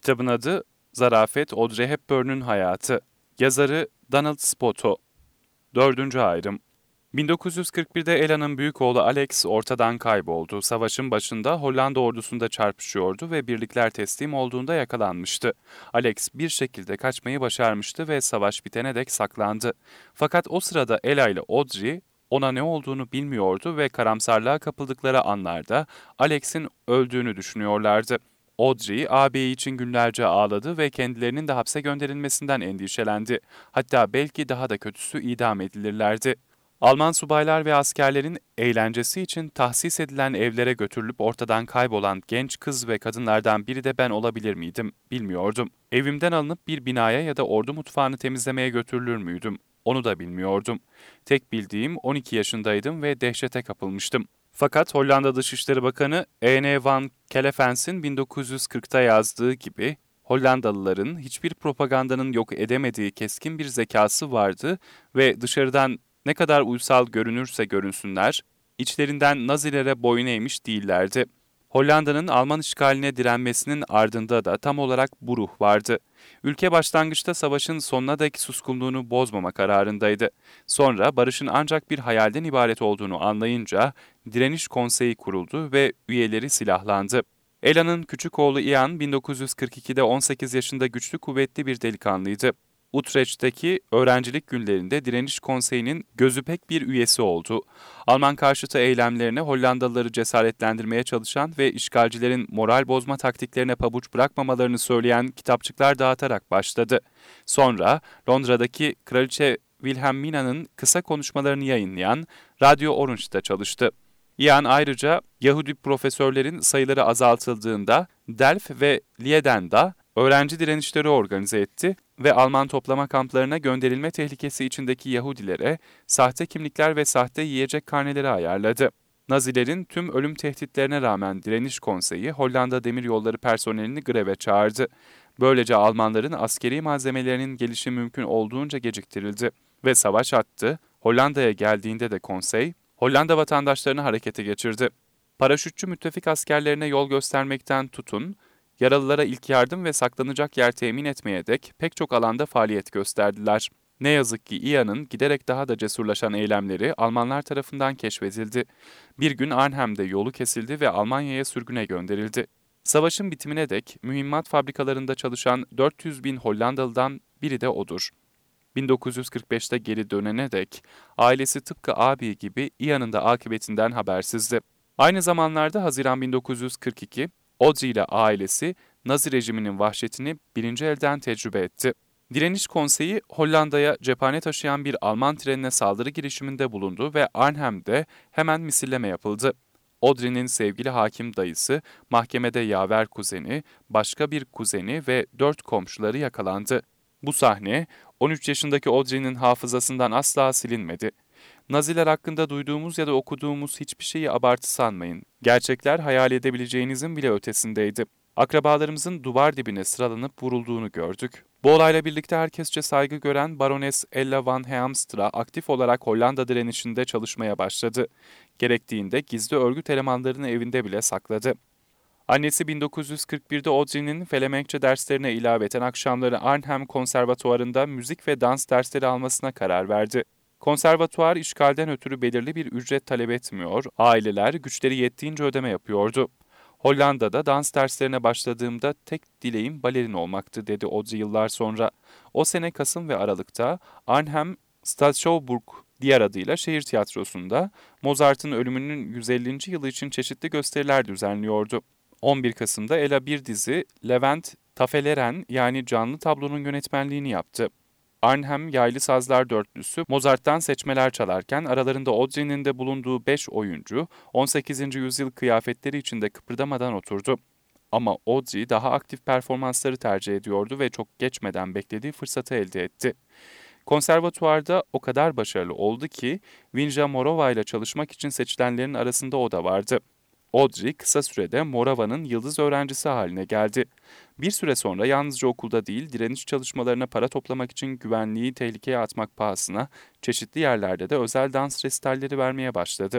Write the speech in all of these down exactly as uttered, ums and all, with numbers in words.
Kitabın adı Zarafet Audrey Hepburn'un Hayatı. Yazarı Donald Spoto. Dördüncü ayrım. bin dokuz yüz kırk birde Ela'nın büyük oğlu Alex ortadan kayboldu. Savaşın başında Hollanda ordusunda çarpışıyordu ve birlikler teslim olduğunda yakalanmıştı. Alex bir şekilde kaçmayı başarmıştı ve savaş bitene dek saklandı. Fakat o sırada Ela ile Audrey ona ne olduğunu bilmiyordu ve karamsarlığa kapıldıkları anlarda Alex'in öldüğünü düşünüyorlardı. Audrey, ağabeyi için günlerce ağladı ve kendilerinin de hapse gönderilmesinden endişelendi. Hatta belki daha da kötüsü idam edilirlerdi. Alman subaylar ve askerlerin eğlencesi için tahsis edilen evlere götürülüp ortadan kaybolan genç kız ve kadınlardan biri de ben olabilir miydim, bilmiyordum. Evimden alınıp bir binaya ya da ordu mutfağını temizlemeye götürülür müydüm? Onu da bilmiyordum. Tek bildiğim on iki yaşındaydım ve dehşete kapılmıştım. Fakat Hollanda Dışişleri Bakanı E N van Kelefens'in bin dokuz yüz kırkta yazdığı gibi, Hollandalıların hiçbir propagandanın yok edemediği keskin bir zekası vardı ve dışarıdan ne kadar uysal görünürse görünsünler, içlerinden Nazilere boyun eğmiş değillerdi. Hollanda'nın Alman işgaline direnmesinin ardında da tam olarak bu ruh vardı. Ülke başlangıçta savaşın sonuna dek suskunluğunu bozmama kararındaydı. Sonra barışın ancak bir hayalden ibaret olduğunu anlayınca Direniş Konseyi kuruldu ve üyeleri silahlandı. Ela'nın küçük oğlu Ian bin dokuz yüz kırk ikide on sekiz yaşında güçlü kuvvetli bir delikanlıydı. Utrecht'teki öğrencilik günlerinde Direniş Konseyi'nin gözü pek bir üyesi oldu. Alman karşıtı eylemlerine Hollandalıları cesaretlendirmeye çalışan ve işgalcilerin moral bozma taktiklerine pabuç bırakmamalarını söyleyen kitapçıklar dağıtarak başladı. Sonra Londra'daki Kraliçe Wilhelmina'nın kısa konuşmalarını yayınlayan Radyo Orange'da çalıştı. Ian ayrıca Yahudi profesörlerin sayıları azaltıldığında Delft ve Lieden'da öğrenci direnişleri organize etti ve Alman toplama kamplarına gönderilme tehlikesi içindeki Yahudilere sahte kimlikler ve sahte yiyecek karneleri ayarladı. Nazilerin tüm ölüm tehditlerine rağmen Direniş Konseyi Hollanda Demiryolları personelini greve çağırdı. Böylece Almanların askeri malzemelerinin gelişi mümkün olduğunca geciktirildi ve savaş hattı Hollanda'ya geldiğinde de konsey, Hollanda vatandaşlarını harekete geçirdi. Paraşütçü müttefik askerlerine yol göstermekten tutun, yaralılara ilk yardım ve saklanacak yer temin etmeye dek pek çok alanda faaliyet gösterdiler. Ne yazık ki Ian'ın giderek daha da cesurlaşan eylemleri Almanlar tarafından keşfedildi. Bir gün Arnhem'de yolu kesildi ve Almanya'ya sürgüne gönderildi. Savaşın bitimine dek mühimmat fabrikalarında çalışan dört yüz bin Hollandalı'dan biri de odur. bin dokuz yüz kırk beşte geri dönene dek ailesi tıpkı abi gibi Ian'ın da akıbetinden habersizdi. Aynı zamanlarda Haziran bin dokuz yüz kırk iki, Audrey ile ailesi Nazi rejiminin vahşetini birinci elden tecrübe etti. Direniş Konseyi Hollanda'ya cephane taşıyan bir Alman trenine saldırı girişiminde bulundu ve Arnhem'de hemen misilleme yapıldı. Audrey'nin sevgili hakim dayısı, mahkemede yaver kuzeni, başka bir kuzeni ve dört komşuları yakalandı. Bu sahne on üç yaşındaki Audrey'nin hafızasından asla silinmedi. Naziler hakkında duyduğumuz ya da okuduğumuz hiçbir şeyi abartı sanmayın. Gerçekler hayal edebileceğinizin bile ötesindeydi. Akrabalarımızın duvar dibine sıralanıp vurulduğunu gördük. Bu olayla birlikte herkesçe saygı gören Barones Ella van Heemstra aktif olarak Hollanda direnişinde çalışmaya başladı. Gerektiğinde gizli örgüt elemanlarını evinde bile sakladı. Annesi bin dokuz yüz kırk birde Audrey'nin Felemenkçe derslerine ilaveten akşamları Arnhem Konservatuvarı'nda müzik ve dans dersleri almasına karar verdi. Konservatuvar işgalden ötürü belirli bir ücret talep etmiyor, aileler güçleri yettiğince ödeme yapıyordu. Hollanda'da dans derslerine başladığımda tek dileğim balerin olmaktı, dedi Audrey yıllar sonra. O sene Kasım ve Aralık'ta Arnhem Stadsschouwburg diğer adıyla şehir tiyatrosunda Mozart'ın ölümünün yüz ellinci yılı için çeşitli gösteriler düzenliyordu. on bir Kasım'da Ela bir dizi Levent Tafeleren yani canlı tablonun yönetmenliğini yaptı. Arnhem Yaylı Sazlar Dörtlüsü Mozart'tan seçmeler çalarken aralarında Audrey'nin de bulunduğu beş oyuncu on sekizinci yüzyıl kıyafetleri içinde kıpırdamadan oturdu. Ama Audrey daha aktif performansları tercih ediyordu ve çok geçmeden beklediği fırsatı elde etti. Konservatuvarda o kadar başarılı oldu ki Vinja Morova ile çalışmak için seçilenlerin arasında o da vardı. Audrey kısa sürede Morava'nın yıldız öğrencisi haline geldi. Bir süre sonra yalnızca okulda değil, direniş çalışmalarına para toplamak için güvenliği tehlikeye atmak pahasına çeşitli yerlerde de özel dans resitalleri vermeye başladı.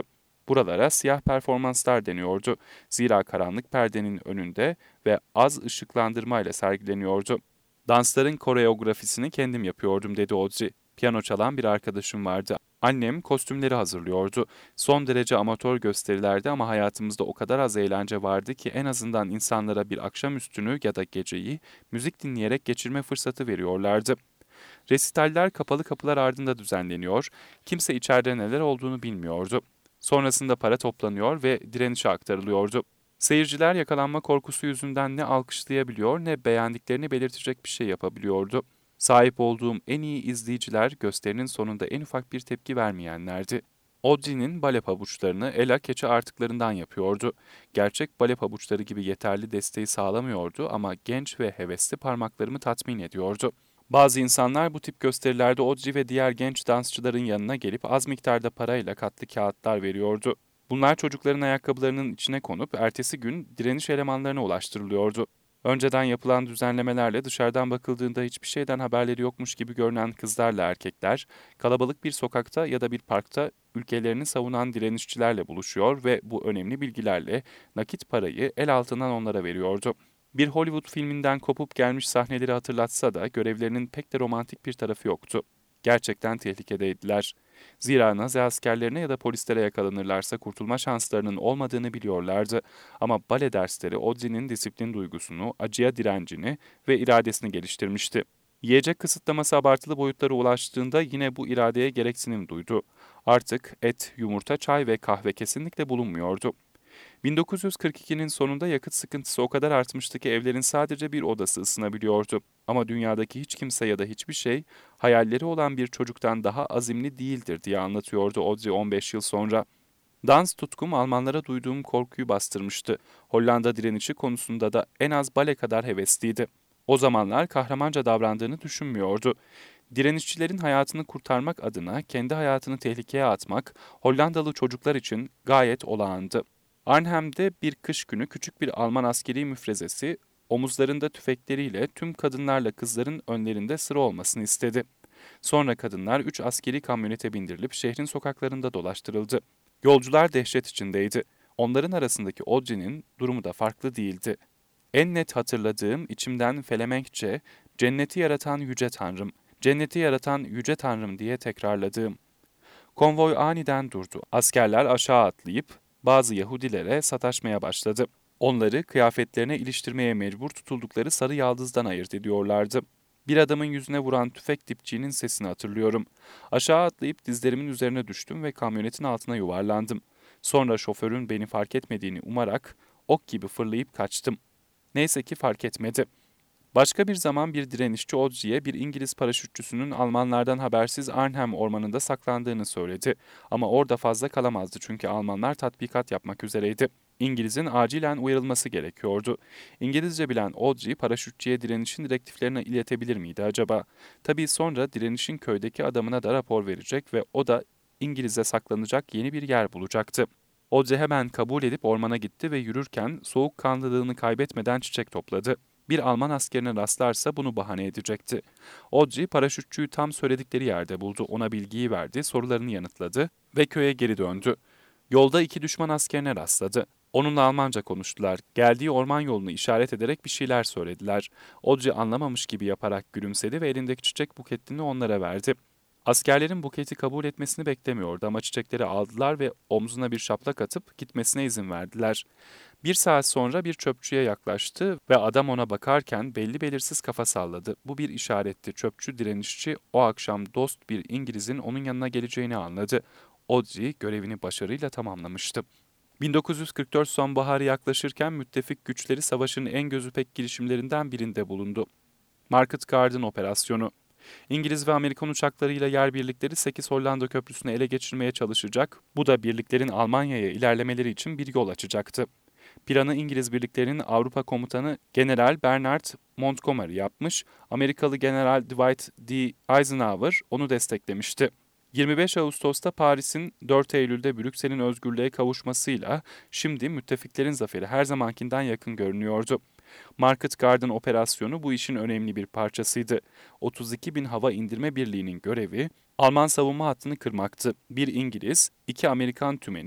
Buralara siyah performanslar deniyordu. Zira karanlık perdenin önünde ve az ışıklandırmayla sergileniyordu. Dansların koreografisini kendim yapıyordum dedi Audrey. Piyano çalan bir arkadaşım vardı. Annem kostümleri hazırlıyordu. Son derece amatör gösterilerdi ama hayatımızda o kadar az eğlence vardı ki en azından insanlara bir akşamüstünü ya da geceyi müzik dinleyerek geçirme fırsatı veriyorlardı. Resitaller kapalı kapılar ardında düzenleniyor, kimse içeride neler olduğunu bilmiyordu. Sonrasında para toplanıyor ve direnişe aktarılıyordu. Seyirciler yakalanma korkusu yüzünden ne alkışlayabiliyor ne beğendiklerini belirtecek bir şey yapabiliyordu. Sahip olduğum en iyi izleyiciler gösterinin sonunda en ufak bir tepki vermeyenlerdi. Audrey'nin bale pabuçlarını Ella keçi artıklarından yapıyordu. Gerçek bale pabuçları gibi yeterli desteği sağlamıyordu ama genç ve hevesli parmaklarımı tatmin ediyordu. Bazı insanlar bu tip gösterilerde Audrey ve diğer genç dansçıların yanına gelip az miktarda parayla katlı kağıtlar veriyordu. Bunlar çocukların ayakkabılarının içine konup ertesi gün direniş elemanlarına ulaştırılıyordu. Önceden yapılan düzenlemelerle dışarıdan bakıldığında hiçbir şeyden haberleri yokmuş gibi görünen kızlarla erkekler, kalabalık bir sokakta ya da bir parkta ülkelerini savunan direnişçilerle buluşuyor ve bu önemli bilgilerle nakit parayı el altından onlara veriyordu. Bir Hollywood filminden kopup gelmiş sahneleri hatırlatsa da görevlerinin pek de romantik bir tarafı yoktu. Gerçekten tehlikedeydiler. Zira Nazi askerlerine ya da polislere yakalanırlarsa kurtulma şanslarının olmadığını biliyorlardı. Ama bale dersleri Audrey'nin disiplin duygusunu, acıya direncini ve iradesini geliştirmişti. Yiyecek kısıtlaması abartılı boyutlara ulaştığında yine bu iradeye gereksinim duydu. Artık et, yumurta, çay ve kahve kesinlikle bulunmuyordu. bin dokuz yüz kırk ikinin sonunda yakıt sıkıntısı o kadar artmıştı ki evlerin sadece bir odası ısınabiliyordu. Ama dünyadaki hiç kimse ya da hiçbir şey hayalleri olan bir çocuktan daha azimli değildir diye anlatıyordu Audrey on beş yıl sonra. Dans tutkum Almanlara duyduğum korkuyu bastırmıştı. Hollanda direnişi konusunda da en az bale kadar hevesliydi. O zamanlar kahramanca davrandığını düşünmüyordu. Direnişçilerin hayatını kurtarmak adına kendi hayatını tehlikeye atmak Hollandalı çocuklar için gayet olağandı. Arnhem'de bir kış günü küçük bir Alman askeri müfrezesi omuzlarında tüfekleriyle tüm kadınlarla kızların önlerinde sıra olmasını istedi. Sonra kadınlar üç askeri kamyonete bindirilip şehrin sokaklarında dolaştırıldı. Yolcular dehşet içindeydi. Onların arasındaki Audrey'nin durumu da farklı değildi. En net hatırladığım içimden Felemenkçe, cenneti yaratan yüce tanrım, cenneti yaratan yüce tanrım diye tekrarladığım. Konvoy aniden durdu. Askerler aşağı atlayıp bazı Yahudilere sataşmaya başladı. Onları kıyafetlerine iliştirmeye mecbur tutuldukları sarı yaldızdan ayırt ediyorlardı. Bir adamın yüzüne vuran tüfek dipçiğinin sesini hatırlıyorum. Aşağı atlayıp dizlerimin üzerine düştüm ve kamyonetin altına yuvarlandım. Sonra şoförün beni fark etmediğini umarak ok gibi fırlayıp kaçtım. Neyse ki fark etmedi. Başka bir zaman bir direnişçi Audrey'e bir İngiliz paraşütçüsünün Almanlardan habersiz Arnhem ormanında saklandığını söyledi. Ama orada fazla kalamazdı çünkü Almanlar tatbikat yapmak üzereydi. İngiliz'in acilen uyarılması gerekiyordu. İngilizce bilen Audrey paraşütçüye direnişin direktiflerini iletebilir miydi acaba? Tabii sonra direnişin köydeki adamına da rapor verecek ve o da İngiliz'e saklanacak yeni bir yer bulacaktı. Audrey hemen kabul edip ormana gitti ve yürürken soğukkanlılığını kaybetmeden çiçek topladı. Bir Alman askerine rastlarsa bunu bahane edecekti. Audrey paraşütçüyü tam söyledikleri yerde buldu, ona bilgiyi verdi, sorularını yanıtladı ve köye geri döndü. Yolda iki düşman askerine rastladı. Onunla Almanca konuştular. Geldiği orman yolunu işaret ederek bir şeyler söylediler. Audrey anlamamış gibi yaparak gülümsedi ve elindeki çiçek buketini onlara verdi. Askerlerin buketi kabul etmesini beklemiyordu ama çiçekleri aldılar ve omzuna bir şaplak atıp gitmesine izin verdiler. Bir saat sonra bir çöpçüye yaklaştı ve adam ona bakarken belli belirsiz kafa salladı. Bu bir işaretti. Çöpçü direnişçi o akşam dost bir İngiliz'in onun yanına geleceğini anladı. Audrey görevini başarıyla tamamlamıştı. bin dokuz yüz kırk dört sonbaharı yaklaşırken müttefik güçleri savaşın en gözü pek girişimlerinden birinde bulundu. Market Garden Operasyonu. İngiliz ve Amerikan uçaklarıyla yer birlikleri sekiz Hollanda köprüsünü ele geçirmeye çalışacak, bu da birliklerin Almanya'ya ilerlemeleri için bir yol açacaktı. Planı İngiliz birliklerinin Avrupa komutanı General Bernard Montgomery yapmış, Amerikalı General Dwight D. Eisenhower onu desteklemişti. yirmi beş Ağustos'ta Paris'in, dört Eylül'de Brüksel'in özgürlüğe kavuşmasıyla şimdi müttefiklerin zaferi her zamankinden yakın görünüyordu. Market Garden operasyonu bu işin önemli bir parçasıydı. otuz iki bin hava indirme birliğinin görevi Alman savunma hattını kırmaktı. Bir İngiliz, iki Amerikan tümeni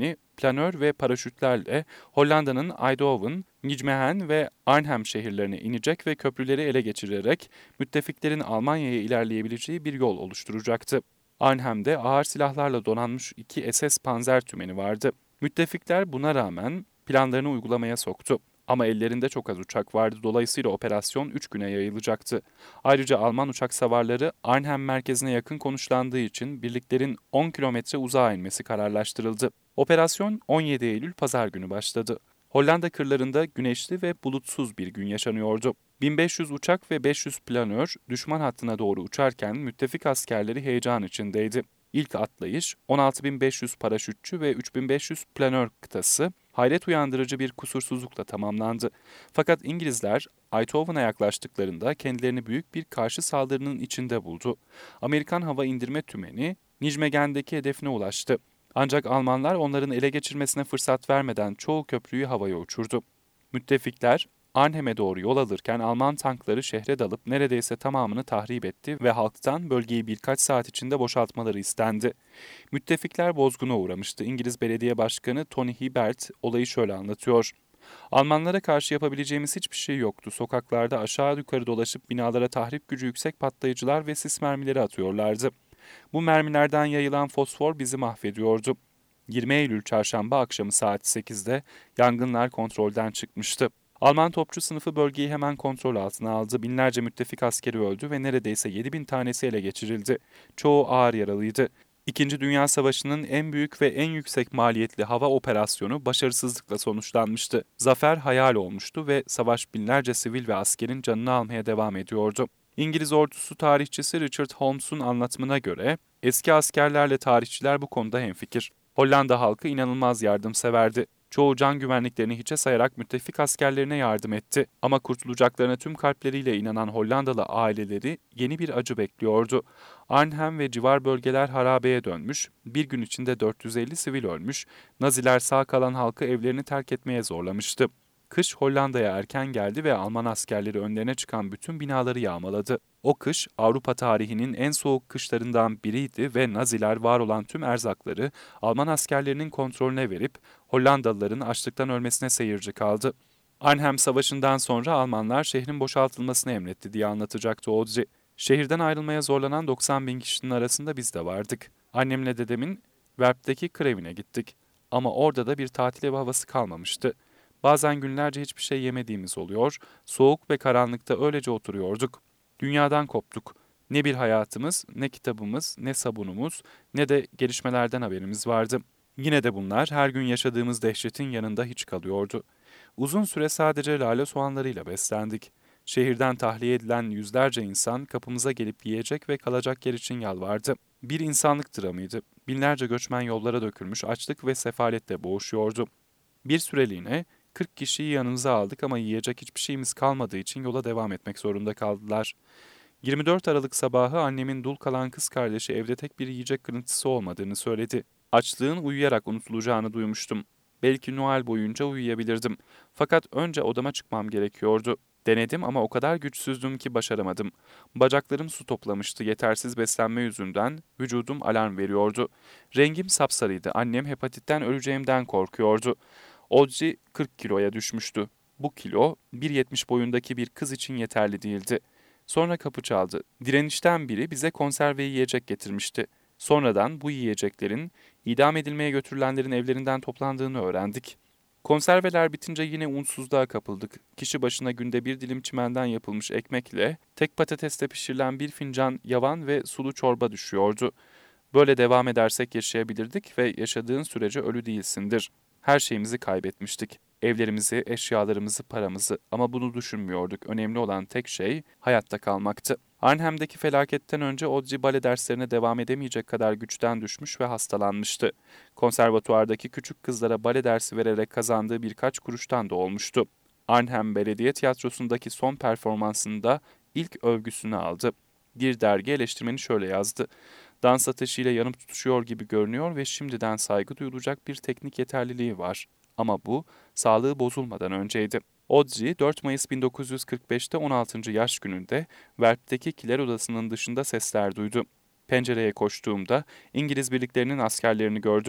planör ve paraşütlerle Hollanda'nın Eindhoven, Nijmegen ve Arnhem şehirlerine inecek ve köprüleri ele geçirerek müttefiklerin Almanya'ya ilerleyebileceği bir yol oluşturacaktı. Arnhem'de ağır silahlarla donanmış iki S S Panzer tümeni vardı. Müttefikler buna rağmen planlarını uygulamaya soktu. Ama ellerinde çok az uçak vardı, dolayısıyla operasyon üç güne yayılacaktı. Ayrıca Alman uçak savarları Arnhem merkezine yakın konuşlandığı için birliklerin on kilometre uzağa inmesi kararlaştırıldı. Operasyon on yedi Eylül Pazar günü başladı. Hollanda kırlarında güneşli ve bulutsuz bir gün yaşanıyordu. bin beş yüz uçak ve beş yüz planör düşman hattına doğru uçarken müttefik askerleri heyecan içindeydi. İlk atlayış on altı bin beş yüz paraşütçü ve üç bin beş yüz planör kıtası hayret uyandırıcı bir kusursuzlukla tamamlandı. Fakat İngilizler Eindhoven'a yaklaştıklarında kendilerini büyük bir karşı saldırının içinde buldu. Amerikan hava indirme tümeni Nijmegen'deki hedefine ulaştı. Ancak Almanlar onların ele geçirmesine fırsat vermeden çoğu köprüyü havaya uçurdu. Müttefikler Arnhem'e doğru yol alırken Alman tankları şehre dalıp neredeyse tamamını tahrip etti ve halktan bölgeyi birkaç saat içinde boşaltmaları istendi. Müttefikler bozguna uğramıştı. İngiliz Belediye Başkanı Tony Hibbert olayı şöyle anlatıyor. Almanlara karşı yapabileceğimiz hiçbir şey yoktu. Sokaklarda aşağı yukarı dolaşıp binalara tahrip gücü yüksek patlayıcılar ve sis mermileri atıyorlardı. Bu mermilerden yayılan fosfor bizi mahvediyordu. yirmi Eylül çarşamba akşamı saat sekizde yangınlar kontrolden çıkmıştı. Alman topçu sınıfı bölgeyi hemen kontrol altına aldı. Binlerce müttefik askeri öldü ve neredeyse yedi bin tanesi ele geçirildi. Çoğu ağır yaralıydı. İkinci Dünya Savaşı'nın en büyük ve en yüksek maliyetli hava operasyonu başarısızlıkla sonuçlanmıştı. Zafer hayal olmuştu ve savaş binlerce sivil ve askerin canını almaya devam ediyordu. İngiliz ordusu tarihçisi Richard Holmes'un anlatımına göre eski askerlerle tarihçiler bu konuda hemfikir. Hollanda halkı inanılmaz yardımseverdi. Çoğu can güvenliklerini hiçe sayarak müttefik askerlerine yardım etti. Ama kurtulacaklarına tüm kalpleriyle inanan Hollandalı aileleri yeni bir acı bekliyordu. Arnhem ve civar bölgeler harabeye dönmüş, bir gün içinde dört yüz elli sivil ölmüş, Naziler sağ kalan halkı evlerini terk etmeye zorlamıştı. Kış Hollanda'ya erken geldi ve Alman askerleri önlerine çıkan bütün binaları yağmaladı. O kış Avrupa tarihinin en soğuk kışlarından biriydi ve Naziler var olan tüm erzakları Alman askerlerinin kontrolüne verip Hollandalıların açlıktan ölmesine seyirci kaldı. Arnhem Savaşı'ndan sonra Almanlar şehrin boşaltılmasını emretti diye anlatacaktı Audrey. Şehirden ayrılmaya zorlanan doksan bin kişinin arasında biz de vardık. Annemle dedemin Werp'teki krevine gittik. Ama orada da bir tatil evi havası kalmamıştı. Bazen günlerce hiçbir şey yemediğimiz oluyor, soğuk ve karanlıkta öylece oturuyorduk. Dünyadan koptuk. Ne bir hayatımız, ne kitabımız, ne sabunumuz, ne de gelişmelerden haberimiz vardı. Yine de bunlar her gün yaşadığımız dehşetin yanında hiç kalıyordu. Uzun süre sadece lale soğanlarıyla beslendik. Şehirden tahliye edilen yüzlerce insan kapımıza gelip yiyecek ve kalacak yer için yalvardı. Bir insanlık dramıydı. Binlerce göçmen yollara dökülmüş, açlık ve sefaletle boğuşuyordu. Bir süreliğine kırk kişiyi yanımıza aldık ama yiyecek hiçbir şeyimiz kalmadığı için yola devam etmek zorunda kaldılar. yirmi dört Aralık sabahı annemin dul kalan kız kardeşi evde tek bir yiyecek kırıntısı olmadığını söyledi. Açlığın uyuyarak unutulacağını duymuştum. Belki Noel boyunca uyuyabilirdim. Fakat önce odama çıkmam gerekiyordu. Denedim ama o kadar güçsüzdüm ki başaramadım. Bacaklarım su toplamıştı, yetersiz beslenme yüzünden vücudum alarm veriyordu. Rengim sapsarıydı, annem hepatitten öleceğimden korkuyordu. Audrey kırk kiloya düşmüştü. Bu kilo bir yetmiş boyundaki bir kız için yeterli değildi. Sonra kapı çaldı. Direnişten biri bize konserve yiyecek getirmişti. Sonradan bu yiyeceklerin idam edilmeye götürülenlerin evlerinden toplandığını öğrendik. Konserveler bitince yine unsuzluğa kapıldık. Kişi başına günde bir dilim çimenden yapılmış ekmekle tek patatesle pişirilen bir fincan yavan ve sulu çorba düşüyordu. Böyle devam edersek yaşayabilirdik ve yaşadığın sürece ölü değilsindir. Her şeyimizi kaybetmiştik. Evlerimizi, eşyalarımızı, paramızı ama bunu düşünmüyorduk. Önemli olan tek şey hayatta kalmaktı. Arnhem'deki felaketten önce Audrey bale derslerine devam edemeyecek kadar güçten düşmüş ve hastalanmıştı. Konservatuardaki küçük kızlara bale dersi vererek kazandığı birkaç kuruştan da olmuştu. Arnhem Belediye Tiyatrosu'ndaki son performansında ilk övgüsünü aldı. Bir dergi eleştirmeni şöyle yazdı. Dans ateşiyle yanıp tutuşuyor gibi görünüyor ve şimdiden saygı duyulacak bir teknik yeterliliği var. Ama bu, sağlığı bozulmadan önceydi. Audrey, dört Mayıs bin dokuz yüz kırk beşte on altıncı yaş gününde Werp'teki kiler odasının dışında sesler duydu. Pencereye koştuğumda İngiliz birliklerinin askerlerini gördüm.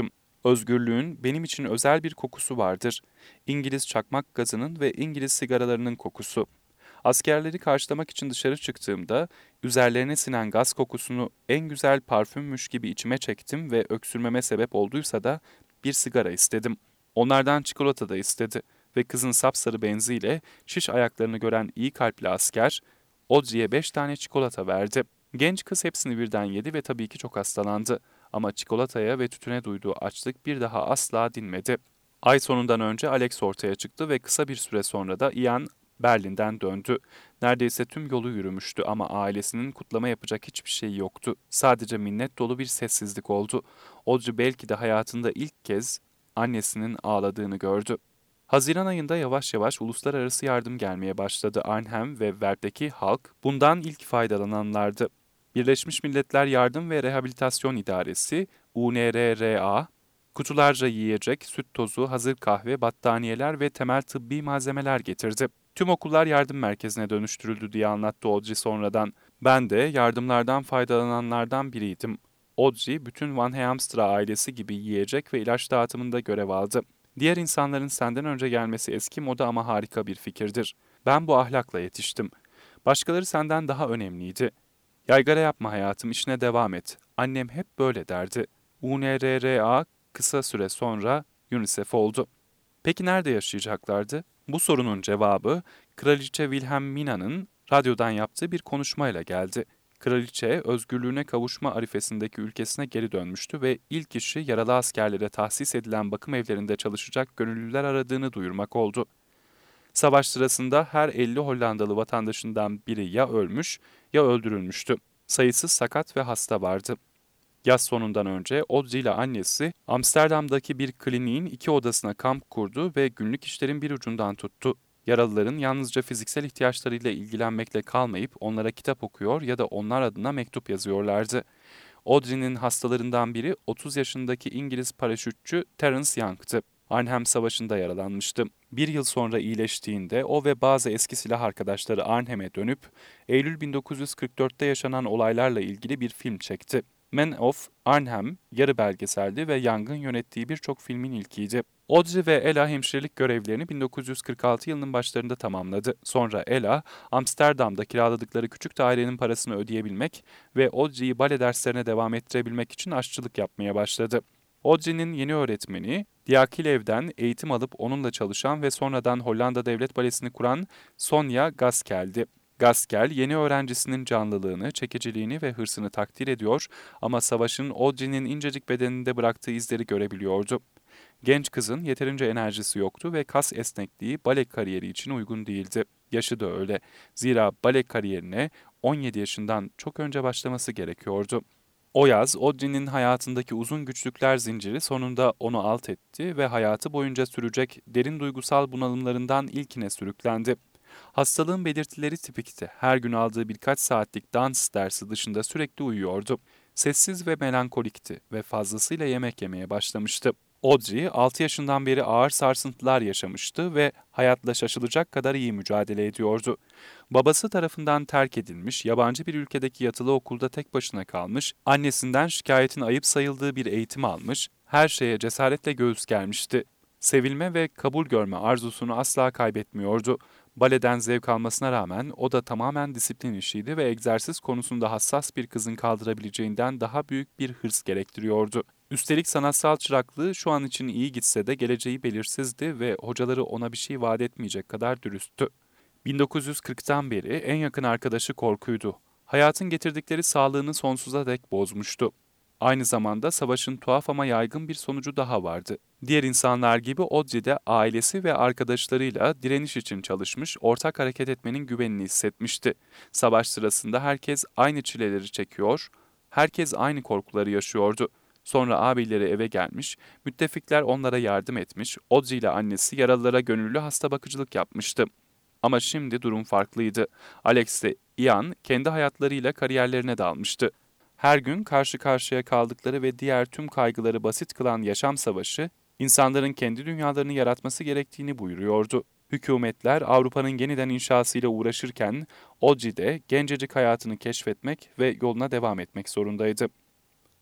Özgürlüğün benim için özel bir kokusu vardır. İngiliz çakmak gazının ve İngiliz sigaralarının kokusu. Askerleri karşılamak için dışarı çıktığımda üzerlerine sinen gaz kokusunu en güzel parfümmüş gibi içime çektim ve öksürmeme sebep olduysa da bir sigara istedim. Onlardan çikolata da istedi ve kızın sapsarı benziyle şiş ayaklarını gören iyi kalpli asker Audrey'e beş tane çikolata verdi. Genç kız hepsini birden yedi ve tabii ki çok hastalandı. Ama çikolataya ve tütüne duyduğu açlık bir daha asla dinmedi. Ay sonundan önce Alex ortaya çıktı ve kısa bir süre sonra da Ian Berlin'den döndü. Neredeyse tüm yolu yürümüştü ama ailesinin kutlama yapacak hiçbir şey yoktu. Sadece minnet dolu bir sessizlik oldu. Audrey belki de hayatında ilk kez annesinin ağladığını gördü. Haziran ayında yavaş yavaş uluslararası yardım gelmeye başladı. Arnhem ve Werb'deki halk bundan ilk faydalananlardı. Birleşmiş Milletler Yardım ve Rehabilitasyon İdaresi, U N R R A, kutularca yiyecek, süt tozu, hazır kahve, battaniyeler ve temel tıbbi malzemeler getirdi. Tüm okullar yardım merkezine dönüştürüldü diye anlattı Audrey sonradan. Ben de yardımlardan faydalananlardan biriydim. Audrey, bütün Van Heemstra ailesi gibi yiyecek ve ilaç dağıtımında görev aldı. Diğer insanların senden önce gelmesi eski moda ama harika bir fikirdir. Ben bu ahlakla yetiştim. Başkaları senden daha önemliydi. Yaygara yapma hayatım, işine devam et. Annem hep böyle derdi. U N R R A kısa süre sonra UNICEF oldu. Peki nerede yaşayacaklardı? Bu sorunun cevabı Kraliçe Wilhelmina'nın radyodan yaptığı bir konuşmayla geldi. Kraliçe, özgürlüğüne kavuşma arifesindeki ülkesine geri dönmüştü ve ilk işi yaralı askerlere tahsis edilen bakım evlerinde çalışacak gönüllüler aradığını duyurmak oldu. Savaş sırasında her elli Hollandalı vatandaşından biri ya ölmüş ya öldürülmüştü. Sayısız sakat ve hasta vardı. Yaz sonundan önce Audrey ile annesi Amsterdam'daki bir kliniğin iki odasına kamp kurdu ve günlük işlerin bir ucundan tuttu. Yaralıların yalnızca fiziksel ihtiyaçlarıyla ilgilenmekle kalmayıp onlara kitap okuyor ya da onlar adına mektup yazıyorlardı. Audrey'nin hastalarından biri otuz yaşındaki İngiliz paraşütçü Terence Young'tı. Arnhem Savaşı'nda yaralanmıştı. Bir yıl sonra iyileştiğinde o ve bazı eski silah arkadaşları Arnhem'e dönüp Eylül bin dokuz yüz kırk dörtte yaşanan olaylarla ilgili bir film çekti. Men of Arnhem yarı belgeseldi ve Young'ın yönettiği birçok filmin ilkiydi. Audrey ve Ella hemşirelik görevlerini bin dokuz yüz kırk altı yılının başlarında tamamladı. Sonra Ella, Amsterdam'da kiraladıkları küçük dairenin parasını ödeyebilmek ve Audrey'i bale derslerine devam ettirebilmek için aşçılık yapmaya başladı. Audrey'nin yeni öğretmeni, Diaghilew'den eğitim alıp onunla çalışan ve sonradan Hollanda Devlet Balesi'ni kuran Sonja Gaskel'di. Gaskel, yeni öğrencisinin canlılığını, çekiciliğini ve hırsını takdir ediyor ama savaşın Audrey'nin incecik bedeninde bıraktığı izleri görebiliyordu. Genç kızın yeterince enerjisi yoktu ve kas esnekliği bale kariyeri için uygun değildi. Yaşı da öyle. Zira bale kariyerine on yedi yaşından çok önce başlaması gerekiyordu. O yaz Audrey'nin hayatındaki uzun güçlükler zinciri sonunda onu alt etti ve hayatı boyunca sürecek derin duygusal bunalımlarından ilkine sürüklendi. Hastalığın belirtileri tipikti. Her gün aldığı birkaç saatlik dans dersi dışında sürekli uyuyordu. Sessiz ve melankolikti ve fazlasıyla yemek yemeye başlamıştı. Audrey altı yaşından beri ağır sarsıntılar yaşamıştı ve hayatla şaşılacak kadar iyi mücadele ediyordu. Babası tarafından terk edilmiş, yabancı bir ülkedeki yatılı okulda tek başına kalmış, annesinden şikayetin ayıp sayıldığı bir eğitim almış, her şeye cesaretle göğüs germişti. Sevilme ve kabul görme arzusunu asla kaybetmiyordu. Baleden zevk almasına rağmen o da tamamen disiplin işiydi ve egzersiz konusunda hassas bir kızın kaldırabileceğinden daha büyük bir hırs gerektiriyordu. Üstelik sanatsal çıraklığı şu an için iyi gitse de geleceği belirsizdi ve hocaları ona bir şey vaat etmeyecek kadar dürüsttü. bin dokuz yüz kırktan beri en yakın arkadaşı korkuydu. Hayatın getirdikleri sağlığını sonsuza dek bozmuştu. Aynı zamanda savaşın tuhaf ama yaygın bir sonucu daha vardı. Diğer insanlar gibi Audrey de ailesi ve arkadaşlarıyla direniş için çalışmış, ortak hareket etmenin güvenini hissetmişti. Savaş sırasında herkes aynı çileleri çekiyor, herkes aynı korkuları yaşıyordu. Sonra abileri eve gelmiş, müttefikler onlara yardım etmiş, Audrey ile annesi yaralılara gönüllü hasta bakıcılık yapmıştı. Ama şimdi durum farklıydı. Alex ile Ian kendi hayatlarıyla kariyerlerine dalmıştı. Her gün karşı karşıya kaldıkları ve diğer tüm kaygıları basit kılan yaşam savaşı, insanların kendi dünyalarını yaratması gerektiğini buyuruyordu. Hükümetler Avrupa'nın yeniden inşasıyla uğraşırken, Audrey de gencecik hayatını keşfetmek ve yoluna devam etmek zorundaydı.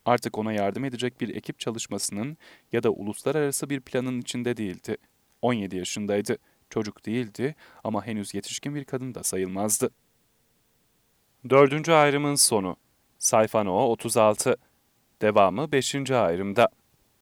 Artık ona yardım edecek bir ekip çalışmasının ya da uluslararası bir planın içinde değildi. on yedi yaşındaydı. Çocuk değildi ama henüz yetişkin bir kadın da sayılmazdı. Dördüncü ayrımın sonu. Sayfa no otuz altı. Devamı beşinci ayrımda.